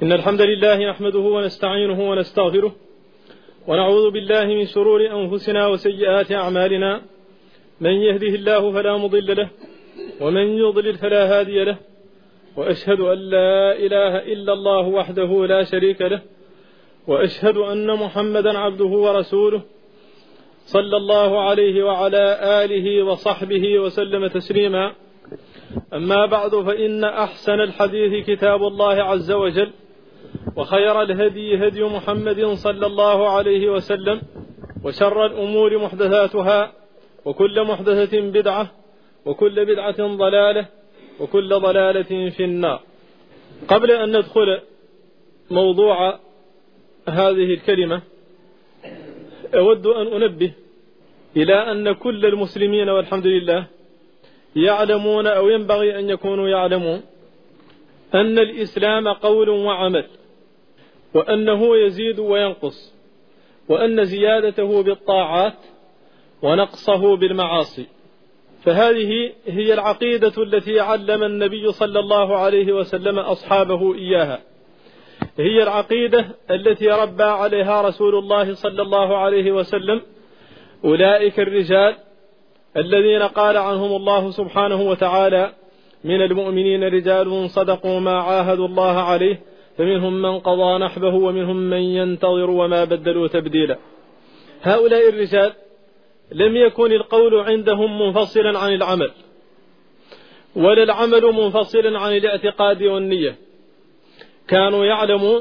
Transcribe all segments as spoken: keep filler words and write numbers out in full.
إن الحمد لله نحمده ونستعينه ونستغفره ونعوذ بالله من شرور أنفسنا وسيئات أعمالنا. من يهده الله فلا مضل له ومن يضلل فلا هادي له، وأشهد أن لا إله إلا الله وحده لا شريك له، وأشهد أن محمدا عبده ورسوله صلى الله عليه وعلى آله وصحبه وسلم تسليما. أما بعد، فإن أحسن الحديث كتاب الله عز وجل، وخير الهدي هدي محمد صلى الله عليه وسلم، وشر الأمور محدثاتها، وكل محدثة بدعة، وكل بدعة ضلالة، وكل ضلالة في النار. قبل أن ندخل موضوع هذه الكلمة، أود أن أنبه إلى أن كل المسلمين والحمد لله يعلمون أو ينبغي أن يكونوا يعلمون أن الإسلام قول وعمل، وأنه يزيد وينقص، وأن زيادته بالطاعات ونقصه بالمعاصي. فهذه هي العقيدة التي علم النبي صلى الله عليه وسلم أصحابه إياها، هي العقيدة التي ربى عليها رسول الله صلى الله عليه وسلم أولئك الرجال الذين قال عنهم الله سبحانه وتعالى: من المؤمنين رجال صدقوا ما عاهدوا الله عليه فمنهم من قضى نحبه ومنهم من ينتظر وما بدلوا تبديلا. هؤلاء الرجال لم يكن القول عندهم منفصلا عن العمل، ولا العمل منفصلا عن الاعتقاد والنية. كانوا يعلمون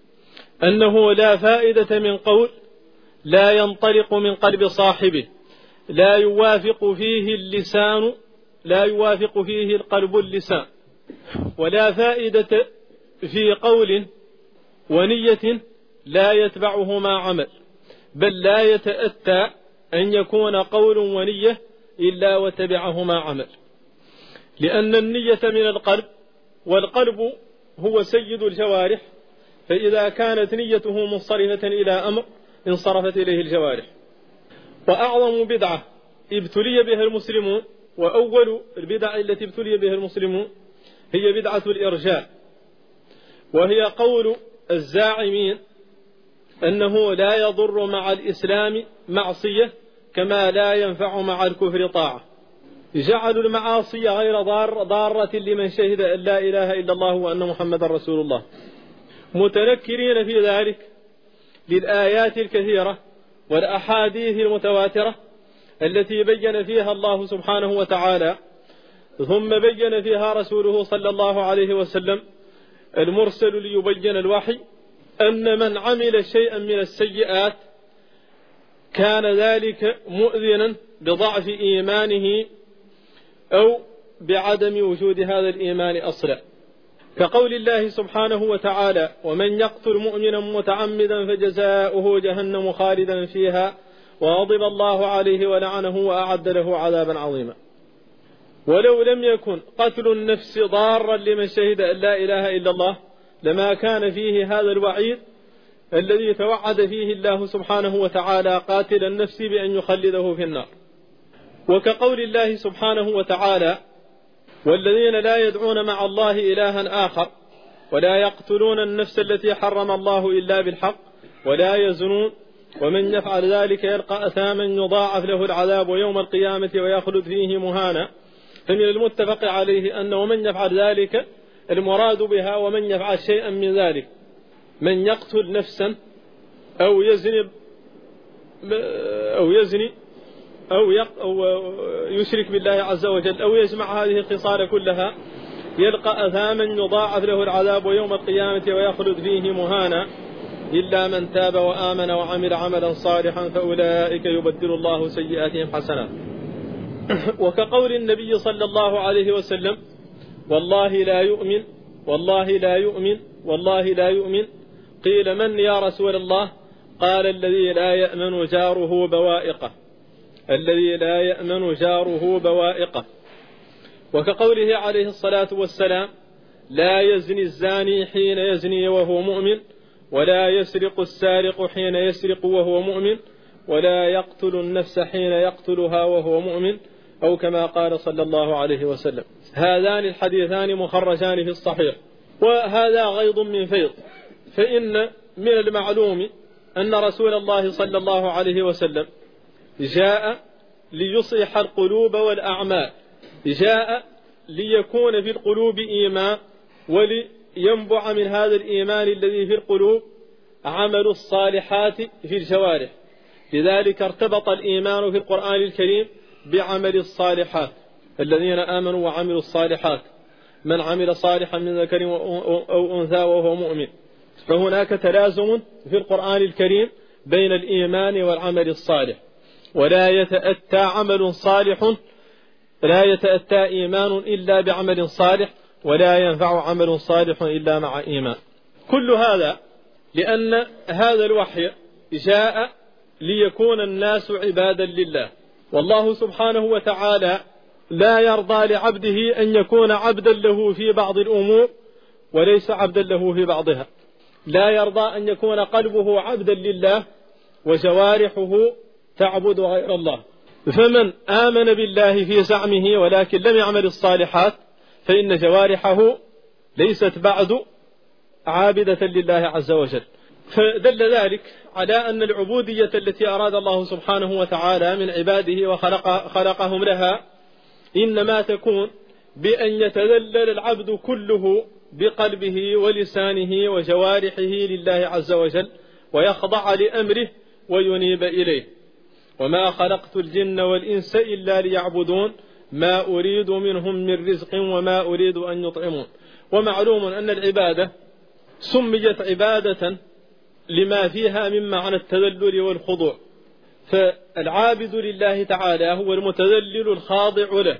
أنه لا فائدة من قول لا ينطلق من قلب صاحبه، لا يوافق فيه اللسان لا يوافق فيه القلب اللسان، ولا فائدة في قول ونية لا يتبعهما عمل، بل لا يتأتى أن يكون قول ونية إلا وتبعهما عمل، لأن النية من القلب، والقلب هو سيد الجوارح، فإذا كانت نيته منصرفة إلى أمر انصرفت إليه الجوارح. وأعظم بدعة ابتلي بها المسلمون، وأول البدع التي ابتلي بها المسلمون، هي بدعة الإرجاء، وهي قول الزاعمين أنه لا يضر مع الإسلام معصية كما لا ينفع مع الكفر طاعة. جعلوا المعاصي غير ضار ضارة لمن شهد أن لا إله إلا الله وأن محمد رسول الله، متنكرين في ذلك للآيات الكثيرة والأحاديث المتواترة التي بين فيها الله سبحانه وتعالى ثم بين فيها رسوله صلى الله عليه وسلم المرسل ليبين الوحي أن من عمل شيئا من السيئات كان ذلك مؤذنا بضعف إيمانه أو بعدم وجود هذا الإيمان أصلا، كقول الله سبحانه وتعالى: ومن يقتل مؤمنا متعمدا فجزاؤه جهنم خالدا فيها وغضب الله عليه ولعنه وأعد له عذابا عظيما. ولو لم يكن قتل النفس ضارا لمن شهد أن لا إله إلا الله لما كان فيه هذا الوعيد الذي توعد فيه الله سبحانه وتعالى قاتل النفس بأن يخلده في النار. وكقول الله سبحانه وتعالى: والذين لا يدعون مع الله إلها آخر ولا يقتلون النفس التي حرم الله إلا بالحق ولا يزنون ومن يفعل ذلك يلقى أثاما يضاعف له العذاب يوم القيامة ويخلد فيه مهانا. فمن المتفق عليه أنه من يفعل ذلك المراد بها ومن يفعل شيئا من ذلك، من يقتل نفسا أو يزني أو يزني أو, أو يشرك بالله عز وجل أو يجمع هذه الخصال كلها يلقى أثاما يضاعف له العذاب يوم القيامة ويخلد فيه مهانا إلا من تاب وآمن وعمل عملا صالحا فأولئك يبدل الله سيئاتهم حسنات. وكقول النبي صلى الله عليه وسلم: والله لا يؤمن والله لا يؤمن والله لا يؤمن. قيل: من يا رسول الله؟ قال: الذي لا يأمن جاره بوائقه الذي لا يأمن جاره بوائقه. وكقوله عليه الصلاة والسلام: لا يزني الزاني حين يزني وهو مؤمن، ولا يسرق السارق حين يسرق وهو مؤمن، ولا يقتل النفس حين يقتلها وهو مؤمن، أو كما قال صلى الله عليه وسلم. هذان الحديثان مخرجان في الصحيح، وهذا غيض من فيض فإن من المعلوم أن رسول الله صلى الله عليه وسلم جاء ليصلح القلوب والأعمال، جاء ليكون في القلوب إيمان، ولينبع من هذا الإيمان الذي في القلوب عمل الصالحات في الجوارح. لذلك ارتبط الإيمان في القرآن الكريم بعمل الصالحات، الذين آمنوا وعملوا الصالحات، من عمل صالحا من ذكر أو أنثى وهو مؤمن. فهناك تلازم في القرآن الكريم بين الإيمان والعمل الصالح، ولا يتأتى عمل صالح لا يتأتى إيمان إلا بعمل صالح، ولا ينفع عمل صالح إلا مع إيمان. كل هذا لأن هذا الوحي جاء ليكون الناس عبادا لله، والله سبحانه وتعالى لا يرضى لعبده أن يكون عبدا له في بعض الأمور وليس عبدا له في بعضها. لا يرضى أن يكون قلبه عبدا لله وجوارحه تعبد غير الله. فمن آمن بالله في زعمه ولكن لم يعمل الصالحات فإن جوارحه ليست بعد عابدة لله عز وجل. فدل ذلك على أن العبودية التي أراد الله سبحانه وتعالى من عباده وخلق خلقهم لها إنما تكون بأن يتذلل العبد كله بقلبه ولسانه وجوارحه لله عز وجل، ويخضع لأمره وينيب إليه. وما خلقت الجن والإنس إلا ليعبدون ما أريد منهم من رزق وما أريد أن يطعمون. ومعلوم أن العبادة سميت عبادة لما فيها من معنى التذلل والخضوع، فالعابد لله تعالى هو المتذلل الخاضع له،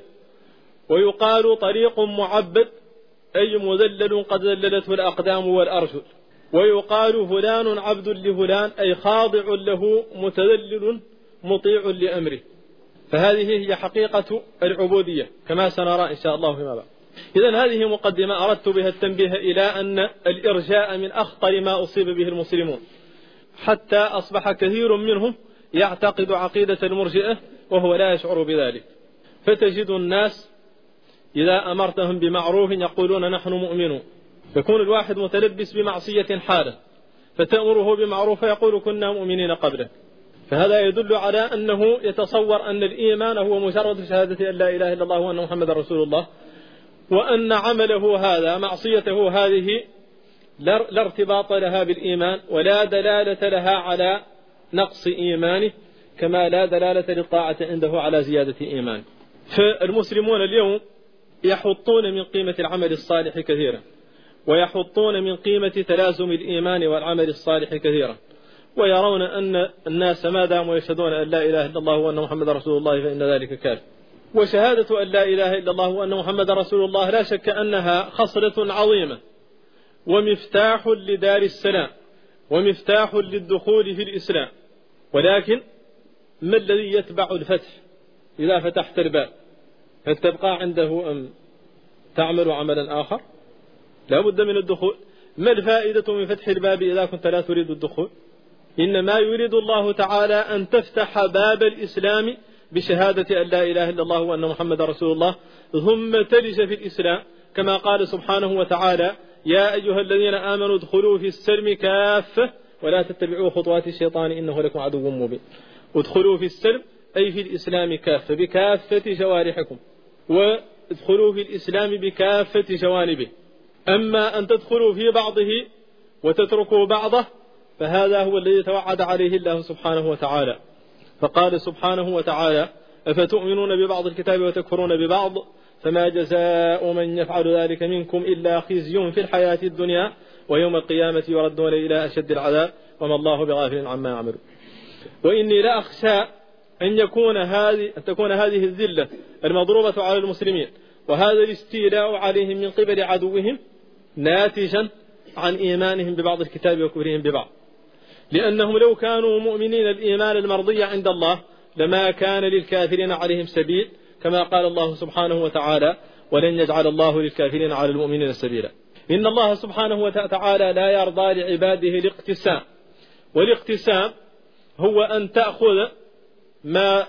ويقال طريق معبد أي مذلل قد ذللته الأقدام والأرجل، ويقال فلان عبد لفلان أي خاضع له متذلل مطيع لأمره. فهذه هي حقيقة العبودية كما سنرى إن شاء الله فيما بعد. إذن هذه مقدمة أردت بها التنبيه إلى أن الإرجاء من أخطر ما أصيب به المسلمون، حتى أصبح كثير منهم يعتقد عقيدة المرجئة وهو لا يشعر بذلك. فتجد الناس إذا أمرتهم بمعروف يقولون نحن مؤمنون، يكون الواحد متلبس بمعصية حالة فتأمره بمعروف يقول كنا مؤمنين قبله. فهذا يدل على أنه يتصور أن الإيمان هو مجرد شهادة أن لا إله إلا الله وأن محمد رسول الله، وأن عمله هذا معصيته هذه لا ارتباط لها بالإيمان ولا دلالة لها على نقص إيمانه، كما لا دلالة للطاعة عنده على زيادة إيمانه. فالمسلمون اليوم يحطون من قيمة العمل الصالح كثيرا، ويحطون من قيمة تلازم الإيمان والعمل الصالح كثيرا، ويرون أن الناس ما داموا يشهدون أن لا إله إلا الله وأن محمد رسول الله فإن ذلك كافٍ. وشهادة أن لا إله إلا الله وأن محمد رسول الله لا شك أنها خصلة عظيمة ومفتاح لدار السلام ومفتاح للدخول في الإسلام. ولكن ما الذي يتبع الفتح إذا فتحت الباب؟ هل تبقى عنده أم تعمل عملا آخر؟ لا بد من الدخول. ما الفائدة من فتح الباب إذا كنت لا تريد الدخول؟ إنما يريد الله تعالى أن تفتح باب الإسلام بشهادة أن لا إله إلا الله وأن محمد رسول الله، ثم تلج في الإسلام كما قال سبحانه وتعالى يا أيها الذين آمنوا ادخلوا في السلم كافة ولا تتبعوا خطوات الشيطان إنه لكم عدو مبين. ادخلوا في السلم أي في الإسلام كافة بكافة جوارحكم، وادخلوا في الإسلام بكافة جوانبه. أما أن تدخلوا في بعضه وتتركوا بعضه فهذا هو الذي توعد عليه الله سبحانه وتعالى. فقال سبحانه وتعالى أفتؤمنون ببعض الكتاب وتكفرون ببعض فما جزاء من يفعل ذلك منكم إلا خزي في الحياة الدنيا ويوم القيامة يردون إلى أشد العذاب وما الله بغافل عما يعملون. وإني لا أخشى أن يكون هذه أن تكون هذه الذلة المضروبة على المسلمين وهذا الاستيلاء عليهم من قبل عدوهم ناتجا عن إيمانهم ببعض الكتاب وكفرهم ببعض، لأنهم لو كانوا مؤمنين الإيمان المرضي عند الله لما كان للكافرين عليهم سبيل، كما قال الله سبحانه وتعالى ولن يجعل الله للكافرين على المؤمنين سبيلا. إن الله سبحانه وتعالى لا يرضى لعباده الاقتسام، والاقتسام هو أن تأخذ ما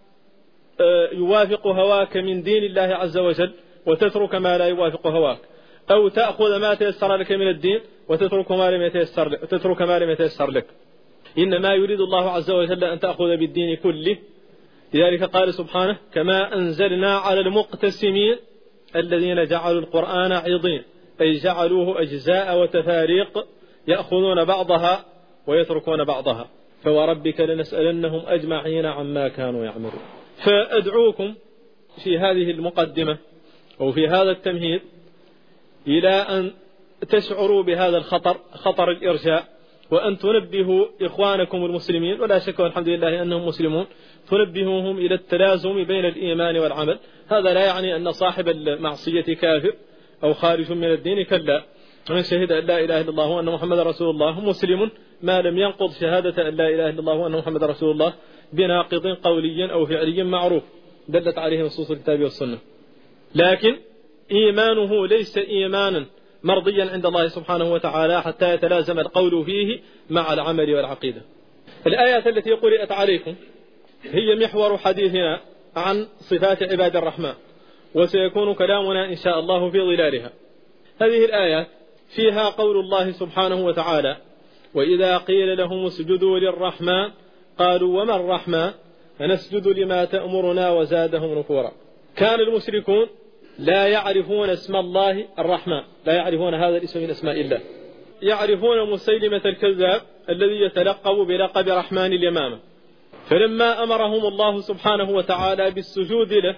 يوافق هواك من دين الله عز وجل وتترك ما لا يوافق هواك، أو تأخذ ما تيسر لك من الدين وتترك ما لم يتيسر لك, وتترك ما لم يتيسر لك. إنما يريد الله عز وجل أن تأخذ بالدين كله. لذلك قال سبحانه: كما أنزلنا على المقتسمين الذين جعلوا القرآن عضين، أي جعلوه أجزاء وتفاريق يأخذون بعضها ويتركون بعضها. فوربك لنسألنهم أجمعين عما كانوا يعملون. فأدعوكم في هذه المقدمة أو في هذا التمهيد إلى أن تشعروا بهذا الخطر، خطر الإرجاء، وأن تنبهوا إخوانكم المسلمين، ولا شك والحمد لله أنهم مسلمون، تنبهوهم إلى التلازم بين الإيمان والعمل. هذا لا يعني أن صاحب المعصية كافر أو خارج من الدين، كلا، من شهد أن لا إله إلا الله وأن محمد رسول الله مسلم ما لم ينقض شهادة أن لا إله إلا الله وأن محمد رسول الله بناقض قولي أو فعلي معروف دلت عليه نصوص الكتاب والسنة. لكن إيمانه ليس إيمانا مرضيا عند الله سبحانه وتعالى حتى يتلازم القول فيه مع العمل والعقيدة. الآيات التي قرأت عليكم هي محور حديثنا عن صفات عباد الرحمن، وسيكون كلامنا إن شاء الله في ظلالها. هذه الآيات فيها قول الله سبحانه وتعالى: وإذا قيل لهم اسجدوا للرحمن قالوا وما الرحمن فنسجد لما تأمرنا وزادهم نفورا. كان المشركون لا يعرفون اسم الله الرحمن، لا يعرفون هذا الاسم من اسماء الله. يعرفون مسيلمة الكذاب الذي يتلقب بلقب رحمن اليمامة، فلما أمرهم الله سبحانه وتعالى بالسجود له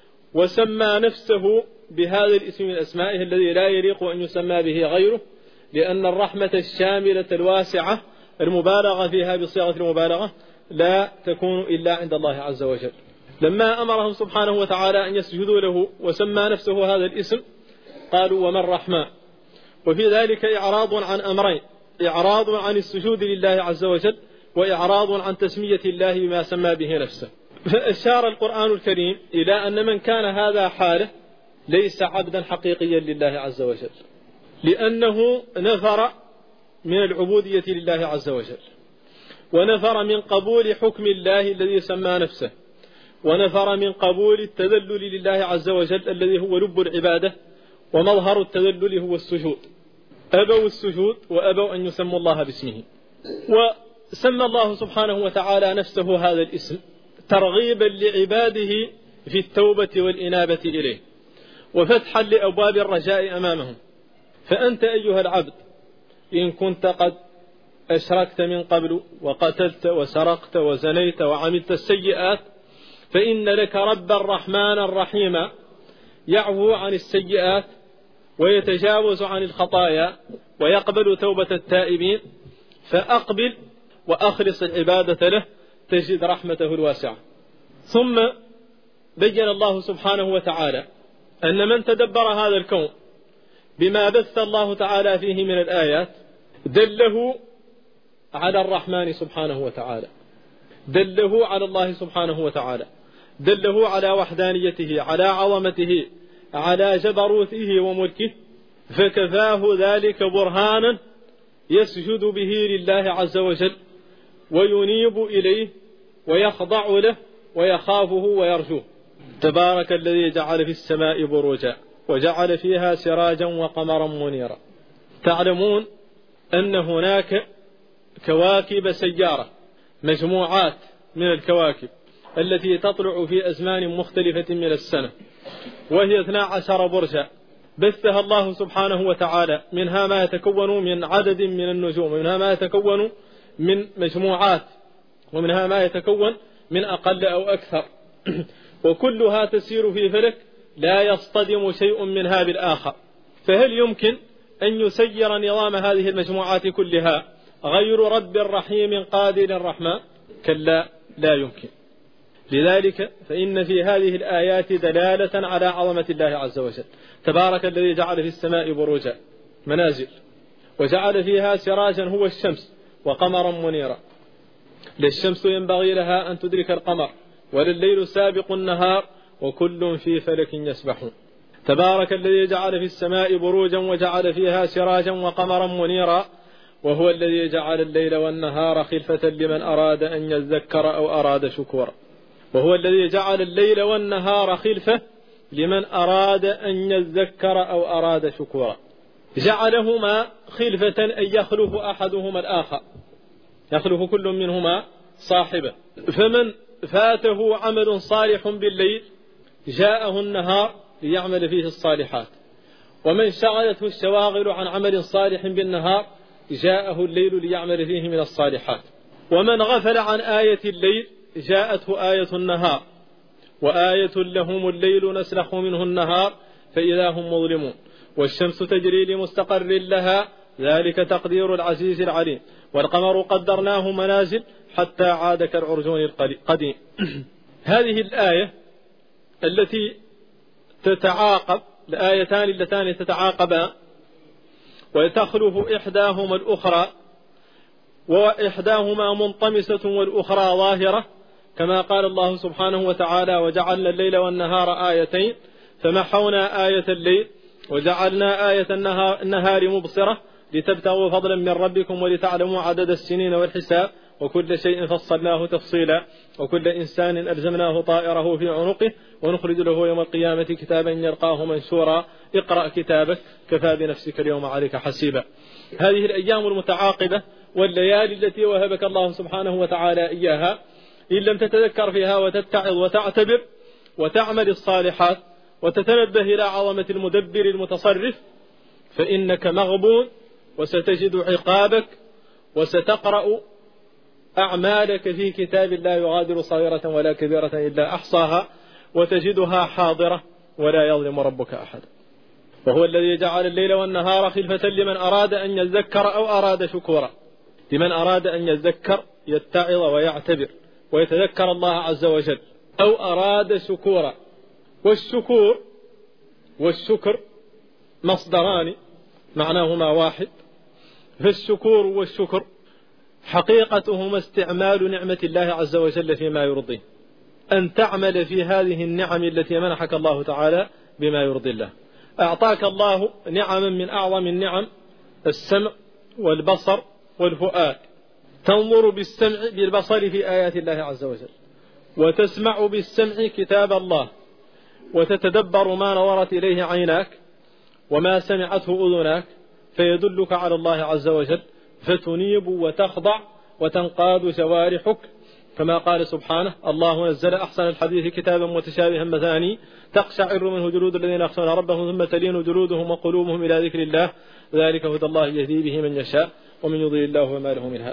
وسمى نفسه بهذا الاسم من أسمائه الذي لا يليق أن يسمى به غيره، لأن الرحمة الشاملة الواسعة المبالغة فيها بصيغة المبالغة لا تكون إلا عند الله عز وجل. لما أمرهم سبحانه وتعالى أن يسجدوا له وسمى نفسه هذا الاسم قالوا وما الرحمن، وفي ذلك إعراض عن أمرين: إعراض عن السجود لله عز وجل، وإعراض عن تسمية الله بما سمى به نفسه. فأشار القرآن الكريم إلى أن من كان هذا حاله ليس عبدا حقيقيا لله عز وجل، لأنه نفر من العبودية لله عز وجل، ونفر من قبول حكم الله الذي سمى نفسه، ونفر من قبول التذلل لله عز وجل الذي هو لب العبادة، ومظهر التذلل هو السجود. أبوا السجود وأبوا أن يسموا الله باسمه. وسمى الله سبحانه وتعالى نفسه هذا الاسم ترغيبا لعباده في التوبة والإنابة إليه، وفتحا لأبواب الرجاء أمامهم. فأنت أيها العبد إن كنت قد أشركت من قبل وقتلت وسرقت وزنيت وعملت السيئات، فإن لك رب الرحمن الرحيم يعفو عن السيئات ويتجاوز عن الخطايا ويقبل توبة التائبين، فأقبل وأخلص العبادة له تجد رحمته الواسعة. ثم بين الله سبحانه وتعالى أن من تدبر هذا الكون بما بث الله تعالى فيه من الآيات دله على الرحمن سبحانه وتعالى، دله على الله سبحانه وتعالى، دله على وحدانيته، على عظمته، على جبروته وملكه، فكفاه ذلك برهانا يسجد به لله عز وجل وينيب إليه ويخضع له ويخافه ويرجوه. تبارك الذي جعل في السماء بروجا وجعل فيها سراجا وقمرا منيرا. تعلمون أن هناك كواكب سيارة، مجموعات من الكواكب التي تطلع في أزمان مختلفة من السنة، وهي اثنا عشر برجا بثها الله سبحانه وتعالى، منها ما يتكون من عدد من النجوم، ومنها ما يتكون من مجموعات، ومنها ما يتكون من أقل أو أكثر، وكلها تسير في فلك لا يصطدم شيء منها بالآخر. فهل يمكن أن يسير نظام هذه المجموعات كلها غير رب الرحيم قادر الرحمن؟ كلا، لا يمكن. لذلك فإن في هذه الآيات دلالة على عظمة الله عز وجل. تبارك الذي جعل في السماء بروجا منازل وجعل فيها سراجا هو الشمس وقمرا منيرا. للشمس ينبغي لها أن تدرك القمر ولليل سابق النهار وكل في فلك يسبحون. تبارك الذي جعل في السماء بروجا وجعل فيها سراجا وقمرا منيرا، وهو الذي جعل الليل والنهار خلفة لمن أراد أن يذكر أو أراد شكورا. وهو الذي جعل الليل والنهار خلفة لمن أراد أن يذكر أو أراد شكورا. جعلهما خلفة أن يخلف أحدهما الآخر، يخلف كل منهما صاحبه. فمن فاته عمل صالح بالليل جاءه النهار ليعمل فيه الصالحات، ومن شغلته الشواغل عن عمل صالح بالنهار جاءه الليل ليعمل فيه من الصالحات. ومن غفل عن آية الليل جاءته آية النهار، وآية لهم الليل نسلخ منه النهار فإذا هم مظلمون، والشمس تجري لمستقر لها ذلك تقدير العزيز العليم، والقمر قدرناه منازل حتى عاد كالعرجون القديم. هذه الآية التي تتعاقب، الآيتان اللتان تتعاقبان وتخلف إحداهما الأخرى، وإحداهما منطمسة والأخرى ظاهرة، كما قال الله سبحانه وتعالى: وجعلنا الليل والنهار آيتين فمحونا آية الليل وجعلنا آية النهار مبصرة لتبتغوا فضلا من ربكم ولتعلموا عدد السنين والحساب وكل شيء فصلناه تفصيلا وكل إنسان ألزمناه طائره في عنقه ونخرج له يوم القيامة كتابا يلقاه منشورا اقرأ كتابك كفى بنفسك اليوم عليك حسيبا. هذه الأيام المتعاقبة والليالي التي وهبك الله سبحانه وتعالى إياها، إن لم تتذكر فيها وتتعظ وتعتبر وتعمل الصالحات وتتنبه إلى عظمة المدبر المتصرف فإنك مغبون، وستجد عقابك وستقرأ أعمالك في كتاب لا يغادر صغيرة ولا كبيرة إلا أحصاها وتجدها حاضرة ولا يظلم ربك أحد. وهو الذي جعل الليل والنهار خلفة لمن أراد أن يذكر أو أراد شكورا. لمن أراد أن يذكر يتعظ ويعتبر ويتذكر الله عز وجل، أو أراد شكورا. والشكور والشكر مصدران معناهما واحد، فالشكور والشكر حقيقتهما استعمال نعمة الله عز وجل فيما يرضيه، أن تعمل في هذه النعم التي منحك الله تعالى بما يرضي الله. أعطاك الله نعما من أعظم النعم السمع والبصر والفؤاد، تنظر بالسمع بالبصر في آيات الله عز وجل، وتسمع بالسمع كتاب الله، وتتدبر ما نظرت إليه عيناك وما سمعته أذناك فيدلك على الله عز وجل، فتنيب وتخضع وتنقاد جوارحك، كما قال سبحانه: الله نزل أحسن الحديث كتابا متشابها مثاني تقشعر منه جلود الذين يخشون ربهم ثم تلين جلودهم وقلوبهم إلى ذكر الله ذلك هدى الله يهدي به من يشاء ومن يضلل الله فما له من هاد.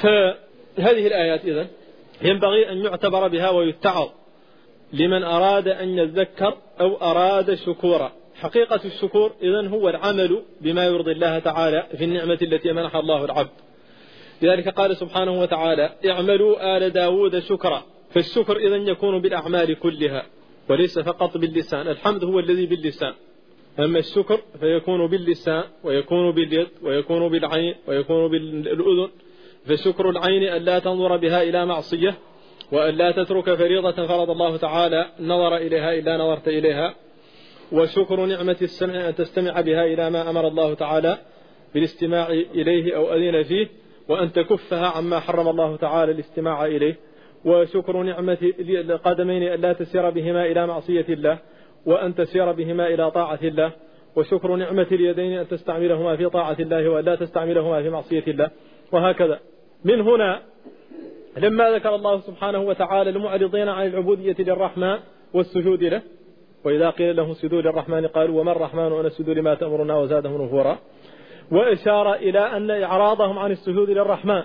فهذه الآيات إذن ينبغي أن يعتبر بها ويتعظ لمن أراد أن يذكر أو أراد شكورا. حقيقة الشكور إذن هو العمل بما يرضي الله تعالى في النعمة التي منح الله العبد. لذلك قال سبحانه وتعالى: اعملوا آل داود شكرا. فالشكر إذن يكون بالأعمال كلها وليس فقط باللسان. الحمد هو الذي باللسان، أما الشكر فيكون باللسان ويكون باليد ويكون بالعين ويكون بالأذن. فشكر العين أن لا تنظر بها إلى معصية، وأن لا تترك فريضة فرض الله تعالى نظر إليها إلا نظرت إليها. وشكر نعمة السمع أن تستمع بها إلى ما أمر الله تعالى بالاستماع إليه أو أذن فيه، وأن تكفها عما حرم الله تعالى الاستماع إليه. وشكر نعمة القدمين أن لا تسير بهما إلى معصية الله وأن تسير بهما إلى طاعة الله. وشكر نعمة اليدين أن تستعملهما في طاعة الله وأن لا تستعملهما في معصية الله، وهكذا. من هنا لما ذكر الله سبحانه وتعالى المعرضين عن العبودية للرحمن والسجود له، وإذا قيل لهم اسجدوا للرحمن قالوا وما الرحمن ونسجد لما تأمرنا وزادهم نفورا. وإشار إلى أن إعراضهم عن السجود للرحمن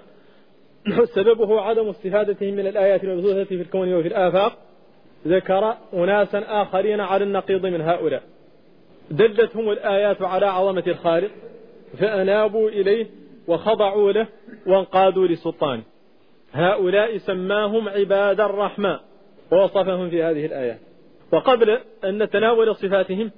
سببه عدم استفادتهم من الآيات المبثوثة في الكون وفي الآفاق. ذكر أناسا آخرين على النقيض من هؤلاء دلتهم الآيات على عظمة الخالق فأنابوا إليه وخضعوا له وانقادوا لسلطانه. هؤلاء سماهم عباد الرحمن ووصفهم في هذه الآيات. وقبل أن نتناول صفاتهم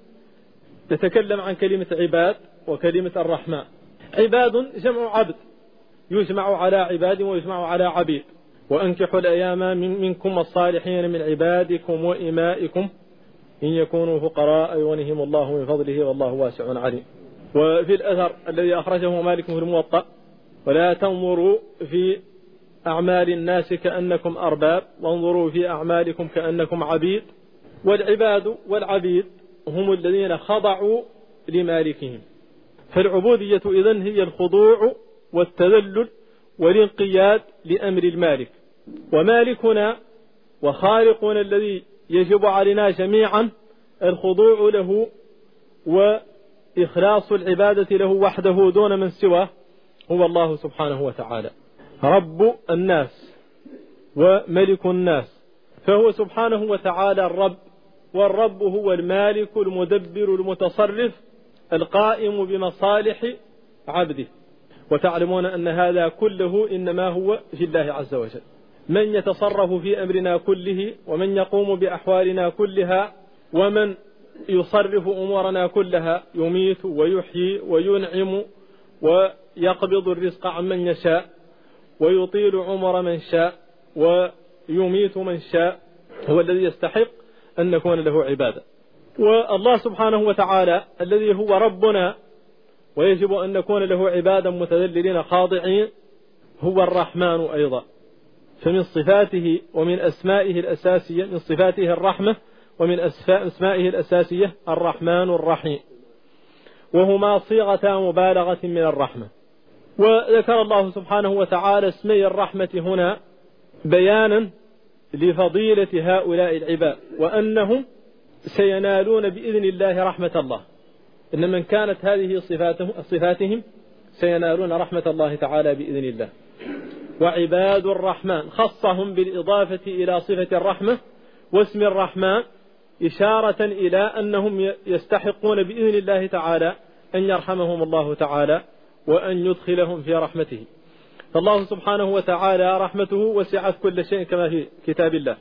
نتكلم عن كلمة عباد وكلمة الرحمن. عباد جمع عبد، يجمع على عباد ويجمع على عبيد. وأنكحوا الأيام منكم الصالحين من عبادكم وإمائكم إن يكونوا فقراء يغنهم الله من فضله والله واسع عليم. وفي الأثر الذي أخرجه مالك في الموطأ: ولا تنظروا في أعمال الناس كأنكم أرباب وانظروا في أعمالكم كأنكم عبيد. والعباد والعبيد هم الذين خضعوا لمالكهم. فالعبودية إذن هي الخضوع والتذلل والانقياد لأمر المالك. ومالكنا وخالقنا الذي يجب علينا جميعا الخضوع له وإخلاص العبادة له وحده دون من سواه هو الله سبحانه وتعالى، رب الناس وملك الناس. فهو سبحانه وتعالى الرب، والرب هو المالك المدبر المتصرف القائم بمصالح عبده. وتعلمون أن هذا كله إنما هو في الله عز وجل، من يتصرف في أمرنا كله، ومن يقوم بأحوالنا كلها، ومن يصرف أمورنا كلها، يميت ويحيي وينعم ويقبض الرزق عمن يشاء ويطيل عمر من شاء ويميت من شاء، هو الذي يستحق أن نكون له عبادة. والله سبحانه وتعالى الذي هو ربنا ويجب أن نكون له عبادا متذللين خاضعين هو الرحمن أيضا. فمن صفاته ومن أسمائه الأساسية، من صفاته الرحمة، ومن أسمائه الأساسية الرحمن الرحيم، وهما صيغة مبالغة من الرحمة. وذكر الله سبحانه وتعالى اسمي الرحمة هنا بيانا لفضيلة هؤلاء العباد، وأنهم سينالون بإذن الله رحمة الله. إن من كانت هذه صفاتهم, صفاتهم سينالون رحمة الله تعالى بإذن الله. وعباد الرحمن خصهم بالإضافة إلى صفة الرحمة واسم الرحمن إشارة إلى أنهم يستحقون بإذن الله تعالى أن يرحمهم الله تعالى وأن يدخلهم في رحمته. فالله سبحانه وتعالى رحمته وسعت كل شيء كما في كتاب الله،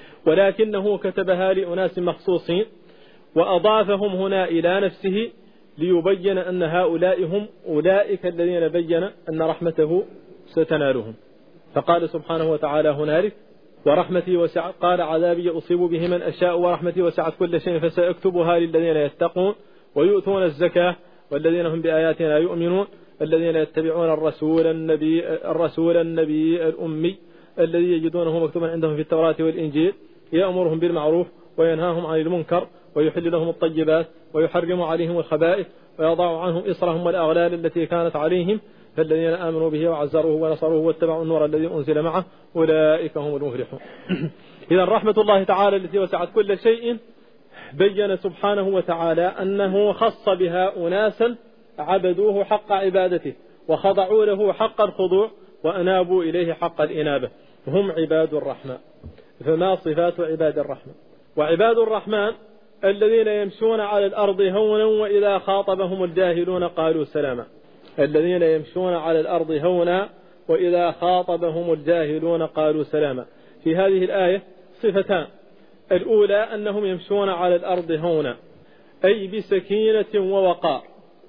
ولكنه كتبها لأناس مخصوصين وأضافهم هنا إلى نفسه ليبين أن هؤلاء هم أولئك الذين بين أن رحمته ستنالهم. فقال سبحانه وتعالى هنالك ورحمتي وسعت، قال عذابي أصيب به من أشاء ورحمتي وسعت كل شيء فسأكتبها للذين يتقون ويؤتون الزكاة والذين هم بآياتنا يؤمنون الذين يتبعون الرسول النبي الرسول النبي الأمي الذي يجدونه مكتوبا عندهم في التوراة والإنجيل يأمرهم بالمعروف وينهاهم عن المنكر ويحل لهم الطيبات ويحرم عليهم الخبائث ويضع عنهم إصرهم والأغلال التي كانت عليهم فالذين آمنوا به وعزروه ونصروه واتبعوا النور الذي أنزل معه أولئك هم المفلحون. إذا رحمة الله تعالى التي وسعت كل شيء بين سبحانه وتعالى أنه خص بها أناسا عبدوه حق عبادته وخضعوا له حق الخضوع وأنابوا إليه حق الإنابة، هم عباد الرحمن. فما صفات عباد الرحمن؟ وعباد الرحمن الذين يمشون على الأرض هونا وإذا خاطبهم الجاهلون قالوا سلاما. الذين يمشون على الأرض هونا وإذا خاطبهم الجاهلون قالوا سلاما. في هذه الآية صفتان: الأولى أنهم يمشون على الأرض هونا أي بسكينة ووقار،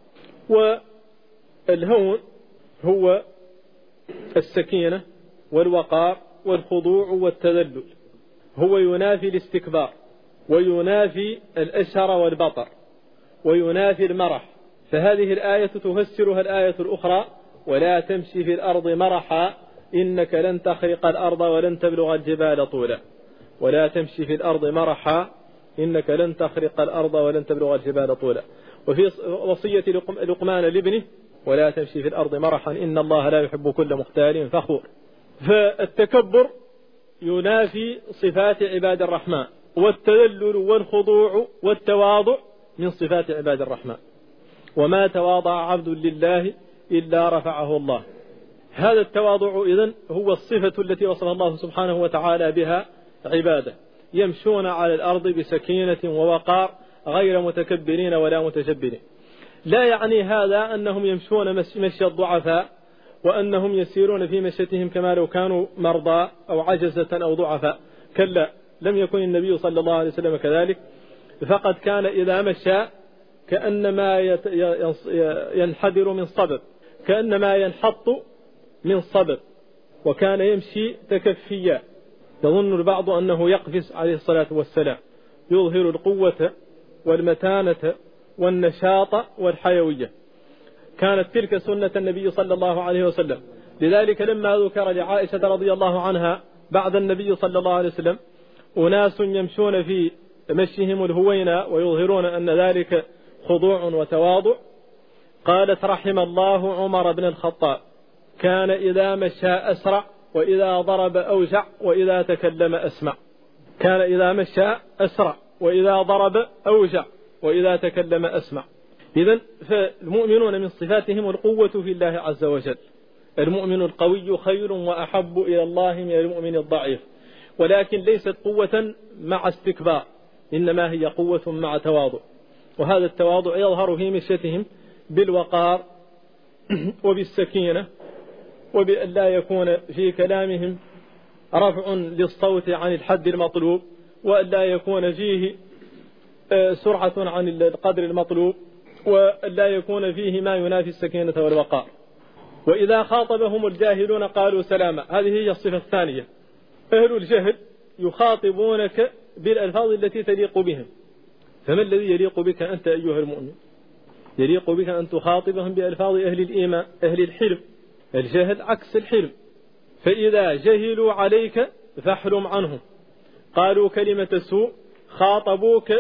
والهون هو السكينة والوقار والخضوع والتذلل، هو ينافي الاستكبار وينافي الأشهر والبطر وينافي المرح. فهذه الآية تفسرها الآية الأخرى: ولا تمشي في الأرض مرحا إنك لن تخرق الأرض ولن تبلغ الجبال طولا. ولا تمشي في الأرض مرحا إنك لن تخرق الأرض ولن تبلغ الجبال طولا. وفي وصية لقمان لابنه: ولا تمشي في الأرض مرحا إن الله لا يحب كل مختال فخور. فالتكبر ينافي صفات عباد الرحمن، والتذلل والخضوع والتواضع من صفات عباد الرحمن. وما تواضع عبد لله إلا رفعه الله. هذا التواضع إذن هو الصفة التي وصف الله سبحانه وتعالى بها عباده، يمشون على الأرض بسكينة ووقار غير متكبرين ولا متجبرين. لا يعني هذا أنهم يمشون مشي الضعفاء وأنهم يسيرون في مشيتهم كما لو كانوا مرضى أو عجزة أو ضعفاء، كلا، لم يكن النبي صلى الله عليه وسلم كذلك، فقد كان إذا مشى كأنما ينحدر من صبر، كأنما ينحط من صبر، وكان يمشي تكفيا. يظن البعض أنه يقفز عليه الصلاة والسلام، يظهر القوة والمتانة والنشاط والحيوية. كانت تلك سنة النبي صلى الله عليه وسلم. لذلك لما ذكر لعائشة رضي الله عنها بعد النبي صلى الله عليه وسلم أناس يمشون في مشيهم الهوينا ويظهرون أن ذلك خضوع وتواضع. قالت رحم الله عمر بن الخطاب كان إذا مشى أسرع وإذا ضرب أوجع وإذا تكلم أسمع. كان إذا مشى أسرع وإذا ضرب أوجع وإذا تكلم أسمع. إذن فالمؤمنون من صفاتهم القوة في الله عز وجل. المؤمن القوي خير وأحب إلى الله من المؤمن الضعيف، ولكن ليست قوة مع استكبار، إنما هي قوة مع تواضع. وهذا التواضع يظهر في مشيتهم بالوقار وبالسكينة، وبأن لا يكون في كلامهم رفع للصوت عن الحد المطلوب، وأن لا يكون فيه سرعة عن القدر المطلوب، وأن لا يكون فيه ما ينافي السكينة والوقار. وإذا خاطبهم الجاهلون قالوا سلاما. هذه هي الصفة الثانية. أهل الجهل يخاطبونك بالألفاظ التي تليق بهم. فما الذي يليق بك أنت أيها المؤمن؟ يليق بك أن تخاطبهم بألفاظ أهل الإيمان، أهل الحلم. الجهل عكس الحلم. فإذا جهلوا عليك فاحلم عنهم. قالوا كلمة سوء، خاطبوك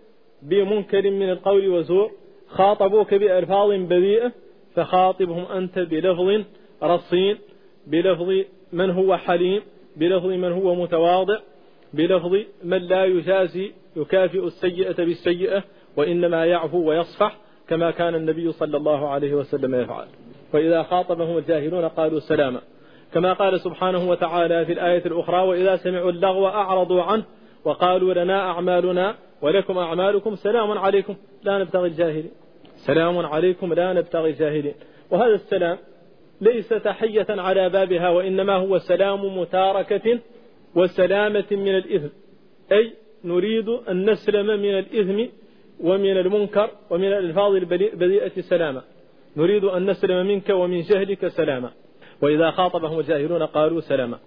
بمنكر من القول وزور، خاطبوك بألفاظ بذيئة، فخاطبهم أنت بلفظ رصين، بلفظ من هو حليم، بلفظ من هو متواضع، بلفظ من لا يجازي يكافئ السيئة بالسيئة، وإنما يعفو ويصفح كما كان النبي صلى الله عليه وسلم يفعل. وإذا خاطبهم الجاهلون قالوا سلاما، كما قال سبحانه وتعالى في الآية الأخرى وإذا سمعوا اللغو أعرضوا عنه وقالوا لنا أعمالنا ولكم أعمالكم سلام عليكم لا نبتغي الجاهلين. سلام عليكم لا نبتغي الجاهلين. وهذا السلام ليس تحية على بابها، وإنما هو سلام متاركة وسلامة من الإثم، أي نريد أن نسلم من الإثم ومن المنكر ومن الألفاظ البذيئة سلاما، نريد أن نسلم منك ومن جهلك سلاما. وإذا خاطبهم الجاهلون قالوا سلاما.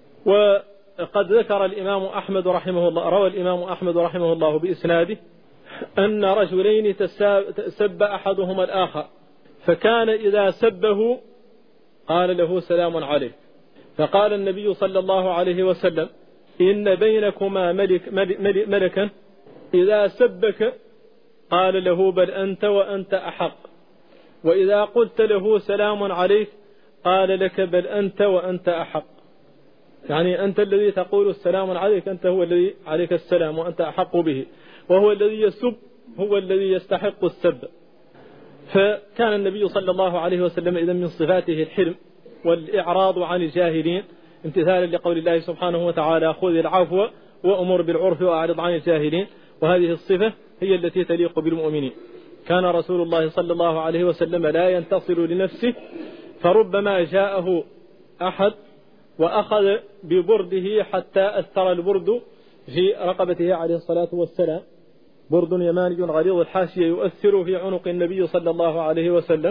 وقد ذكر الإمام أحمد رحمه الله، روى الإمام أحمد رحمه الله بإسناده أن رجلين سب أحدهما الآخر، فكان إذا سبه قال له سلام عليك، فقال النبي صلى الله عليه وسلم إن بينكما ملك ملك ملكا إذا سبك قال له بل أنت وأنت أحق، وإذا قلت له سلام عليك قال لك بل أنت وأنت أحق. يعني أنت الذي تقول السلام عليك، أنت هو الذي عليك السلام وأنت أحق به، وهو الذي يسب هو الذي يستحق السب. فكان النبي صلى الله عليه وسلم إذن من صفاته الحلم والإعراض عن الجاهلين، امتثالا لقول الله سبحانه وتعالى خذ العفو وأمر بالعرف وأعرض عن الجاهلين. وهذه الصفة هي التي تليق بالمؤمنين. كان رسول الله صلى الله عليه وسلم لا ينتصر لنفسه، فربما جاءه أحد وأخذ ببرده حتى أثر البرد في رقبته عليه الصلاة والسلام، برد يماني غليظ الحاشية يؤثر في عنق النبي صلى الله عليه وسلم،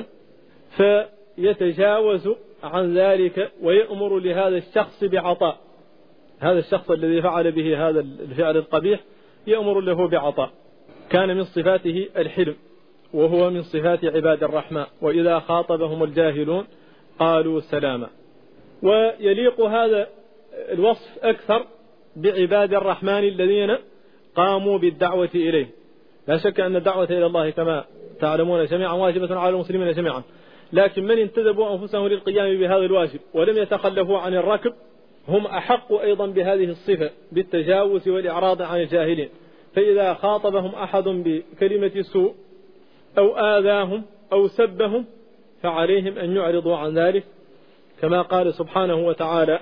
فيتجاوز عن ذلك ويأمر لهذا الشخص بعطاء. هذا الشخص الذي فعل به هذا الفعل القبيح يأمر له بعطاء. كان من صفاته الحلم، وهو من صفات عباد الرحمن. وإذا خاطبهم الجاهلون قالوا سلاما. ويليق هذا الوصف أكثر بعباد الرحمن الذين قاموا بالدعوة إليه. لا شك أن الدعوة إلى الله كما تعلمون جميعا واجبة على المسلمين جميعا، لكن من انتدبوا أنفسهم للقيام بهذا الواجب ولم يتخلفوا عن الركب هم أحق أيضا بهذه الصفة بالتجاوز والإعراض عن الجاهلين. فإذا خاطبهم أحد بكلمة سوء أو آذاهم أو سبهم فعليهم أن يعرضوا عن ذلك، كما قال سبحانه وتعالى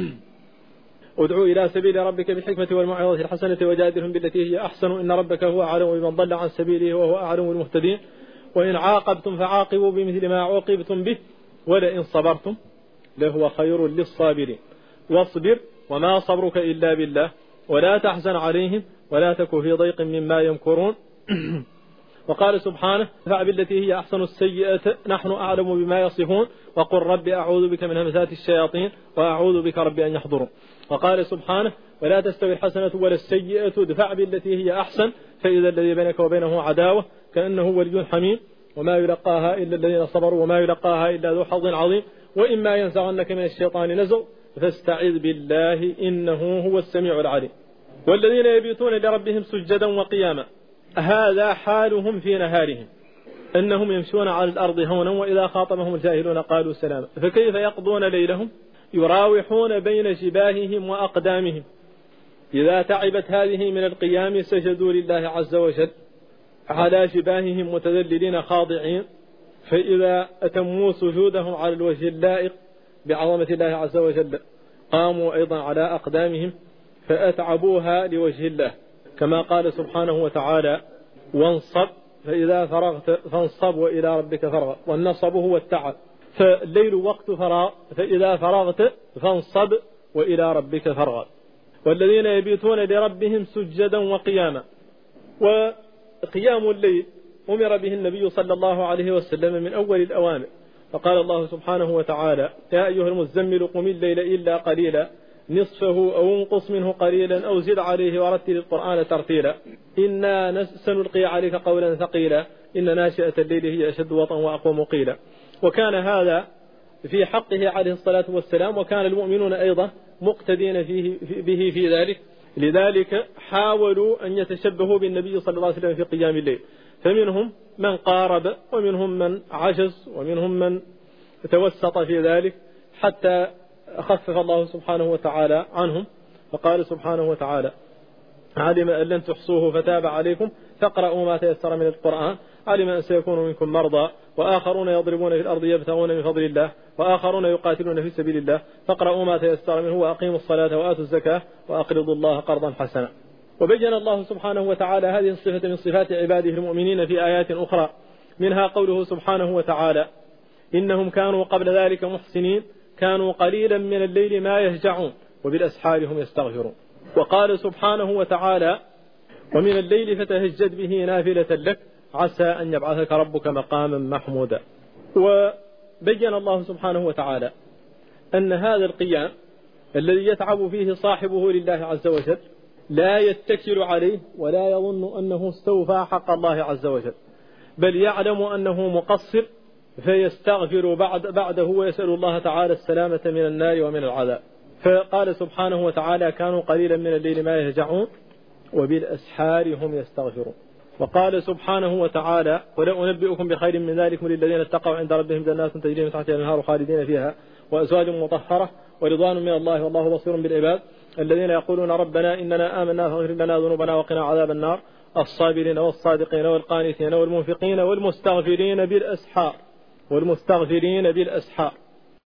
ادعوا إلى سبيل ربك بالحكمة والموعظة الحسنة وجادلهم بالتي هي أحسن إن ربك هو أعلم بمن ضل عن سبيله وهو أعلم بالمهتدين وإن عاقبتم فعاقبوا بمثل ما عوقبتم به ولئن صبرتم لهو خير للصابرين واصبر وما صبرك إلا بالله ولا تحزن عليهم ولا تك في ضيق مما يمكرون. وقال سبحانه ادفع بالتي هي أحسن السيئة نحن أعلم بما يصفون وقل رب أعوذ بك من همزات الشياطين وأعوذ بك رب أن يحضرون. وقال سبحانه ولا تستوي الحسنة ولا السيئة ادفع بالتي هي أحسن فإذا الذي بينك وبينه عداوة كأنه ولي حميم وما يلقاها إلا الذين صبروا وما يلقاها إلا ذو حظ عظيم وإما ينزغنك من الشيطان نزغ فاستعذ بالله إنه هو السميع العليم. والذين يبيتون لربهم سجدا وقياما، هذا حالهم في نهارهم، أنهم يمشون على الأرض هونا وإذا خاطبهم الجاهلون قالوا سلاما. فكيف يقضون ليلهم؟ يراوحون بين جباههم وأقدامهم، إذا تعبت هذه من القيام سجدوا لله عز وجل على جباههم متذللين خاضعين، فإذا أتموا سجودهم على الوجه اللائق بعظمة الله عز وجل قاموا أيضا على أقدامهم فأتعبوها لوجه الله، كما قال سبحانه وتعالى: وانصب فإذا فرغت فانصب وإلى ربك فرغ. والنصب هو التعب، فالليل وقت فراغ، فإذا فرغت فانصب وإلى ربك فرغ. والذين يبيتون لربهم سجدا وقياما. وقيام الليل أمر به النبي صلى الله عليه وسلم من أول الأوامر، فقال الله سبحانه وتعالى: يا أيها المزمل قم الليل إلا قليلا نصفه أو انقص منه قليلا أو زد عليه ورتل القرآن ترتيلا إنا سنلقي عليك قولا ثقيلا إن ناشئة الليل هي أشد وطئا وأقوم قيلا. وكان هذا في حقه عليه الصلاة والسلام، وكان المؤمنون أيضا مقتدين فيه به في ذلك، لذلك حاولوا أن يتشبهوا بالنبي صلى الله عليه وسلم في قيام الليل، فمنهم من قارب ومنهم من عجز ومنهم من توسط في ذلك، حتى خفف الله سبحانه وتعالى عنهم، فقال سبحانه وتعالى: علم أن لن تحصوه فتاب عليكم فاقرأوا ما تيسر من القرآن علم أن سيكون منكم مرضى وآخرون يضربون في الأرض يبتغون من فضل الله وآخرون يقاتلون في سبيل الله فاقرأوا ما تيسر منه وأقيموا الصلاة وآتوا الزكاة وأقرضوا الله قرضا حسنا. وبين الله سبحانه وتعالى هذه الصفة من صفات عباده المؤمنين في آيات أخرى، منها قوله سبحانه وتعالى: إنهم كانوا قبل ذلك محسنين كانوا قليلا من الليل ما يهجعون وبالأسحار هم يستغفرون. وقال سبحانه وتعالى: ومن الليل فتهجد به نافلة لك عسى أن يبعثك ربك مقاما محمودا. وبين الله سبحانه وتعالى أن هذا القيام الذي يتعب فيه صاحبه لله عز وجل لا يتكل عليه ولا يظن أنه استوفى حق الله عز وجل، بل يعلم أنه مقصر فيستغفر بعد بعده ويسأل الله تعالى السلامة من النار ومن العذاب. فقال سبحانه وتعالى: كانوا قليلا من الليل ما يهجعون وبالأسحار هم يستغفرون. وقال سبحانه وتعالى: ولا أنبئكم بخير من ذلك للذين اتقوا عند ربهم جنات تجري من تحتها الأنهار خالدين فيها وأزواج مطهرة ورضوان من الله والله بصير بالعباد الذين يقولون ربنا إننا آمنا فاغفر لنا ذنوبنا وقنا عذاب النار الصابرين والصادقين والقانتين والمنفقين والمستغفرين بالأسحار والمستغفرين بالأسحار